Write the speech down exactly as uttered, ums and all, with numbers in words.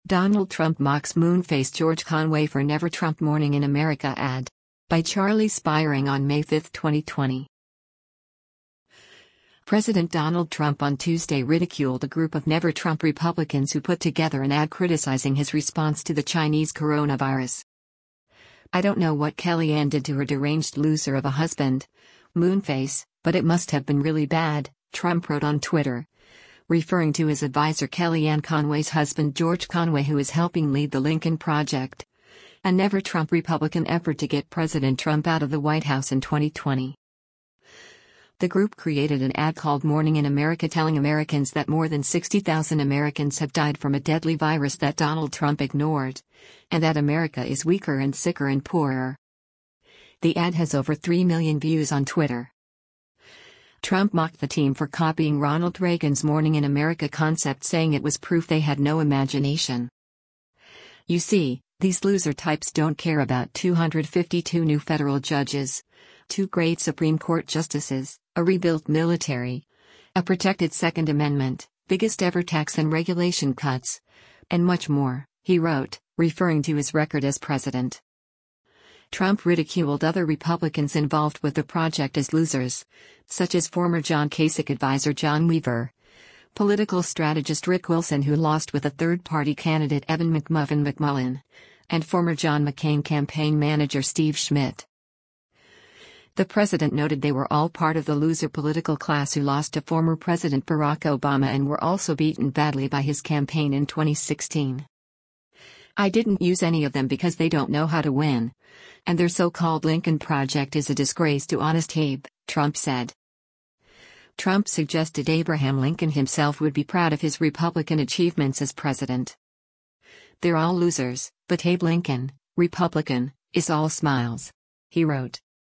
Donald Trump mocks Moonface George Conway for Never Trump Morning in America ad. By Charlie Spiering on May fifth, twenty twenty. President Donald Trump on Tuesday ridiculed a group of Never Trump Republicans who put together an ad criticizing his response to the Chinese coronavirus. "I don't know what Kellyanne did to her deranged loser of a husband, Moonface, but it must have been really bad," Trump wrote on Twitter, referring to his advisor Kellyanne Conway's husband George Conway, who is helping lead the Lincoln Project, a Never Trump Republican effort to get President Trump out of the White House in twenty twenty. The group created an ad called Morning in America, telling Americans that more than sixty thousand Americans have died from a deadly virus that Donald Trump ignored, and that America is weaker and sicker and poorer. The ad has over three million views on Twitter. Trump mocked the team for copying Ronald Reagan's Morning in America concept, saying it was proof they had no imagination. "You see, these loser types don't care about two hundred fifty-two new federal judges, two great Supreme Court justices, a rebuilt military, a protected Second Amendment, biggest ever tax and regulation cuts, and much more," he wrote, referring to his record as president. Trump ridiculed other Republicans involved with the project as losers, such as former John Kasich advisor John Weaver, political strategist Rick Wilson, who lost with a third-party candidate Evan McMuffin McMullen, and former John McCain campaign manager Steve Schmidt. The president noted they were all part of the loser political class who lost to former President Barack Obama and were also beaten badly by his campaign in twenty sixteen. "I didn't use any of them because they don't know how to win, and their so-called Lincoln Project is a disgrace to Honest Abe," Trump said. Trump suggested Abraham Lincoln himself would be proud of his Republican achievements as president. "They're all losers, but Abe Lincoln, Republican, is all smiles," he wrote.